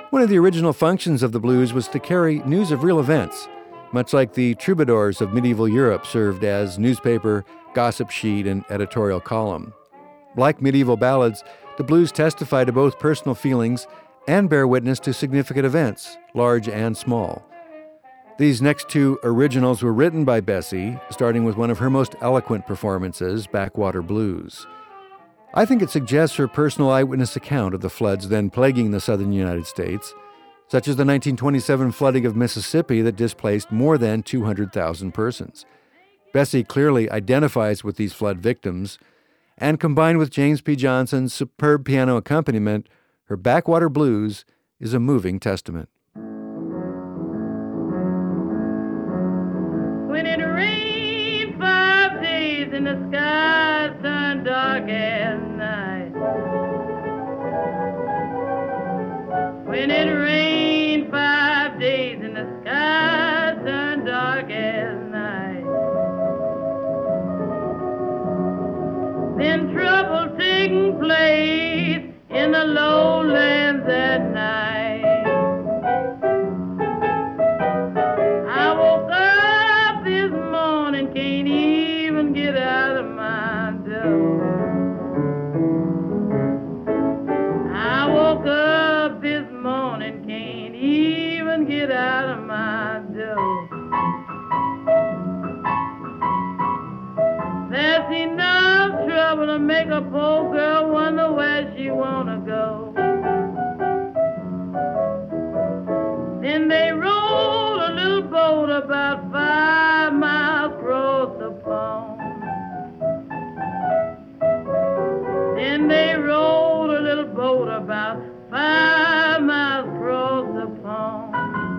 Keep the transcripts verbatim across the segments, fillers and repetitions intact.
One of the original functions of the blues was to carry news of real events, much like the troubadours of medieval Europe served as newspaper, gossip sheet, and editorial column. Like medieval ballads, the blues testify to both personal feelings and bear witness to significant events, large and small. These next two originals were written by Bessie, starting with one of her most eloquent performances, Backwater Blues. I think it suggests her personal eyewitness account of the floods then plaguing the southern United States, such as the nineteen twenty-seven flooding of Mississippi that displaced more than two hundred thousand persons. Bessie clearly identifies with these flood victims, and combined with James P. Johnson's superb piano accompaniment, her Backwater Blues is a moving testament. When it rained five days and the sky turned dark as night. When it rained five days and the sky turned dark as night. Then trouble taking place in the lowlands at night. I woke up this morning, can't even get out of my door. I woke up this morning, can't even get out of my door. There's enough trouble to make a poor girl wonder where she wanna go. Then they rowed a little boat about five miles across the pond. Then they rowed a little boat about five miles across the pond.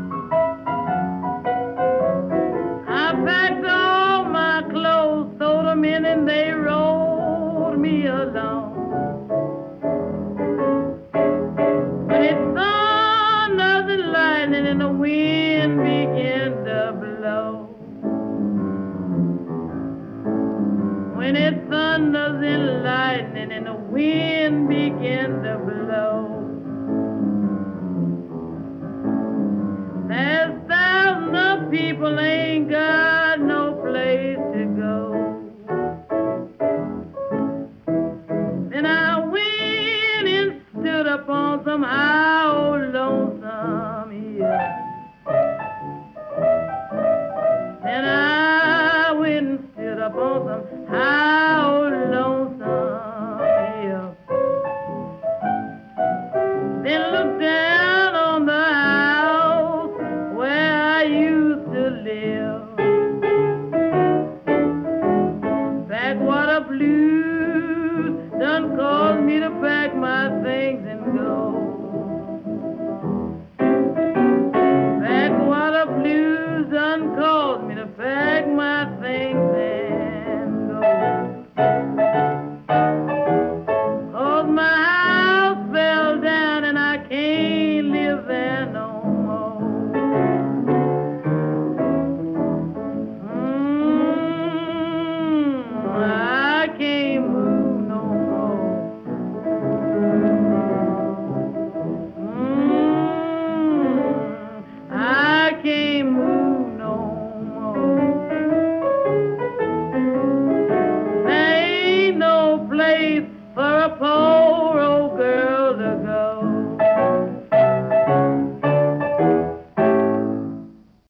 I packed all my clothes, threw them in, and they rowed me along. When it thunders and lightning and the wind began to blow. When it thunders and lightning and the wind began to blow. There's thousands of people ain't got no place to go. Then I went and stood upon some high old lonesome hill. Then I went and stood upon some high old lonesome hill. Then looked down on the house where I used to live. Backwater blues done caused me to pack my things and go. Backwater blues done caused me to pack my things and go. 'Cause my house fell down and I can't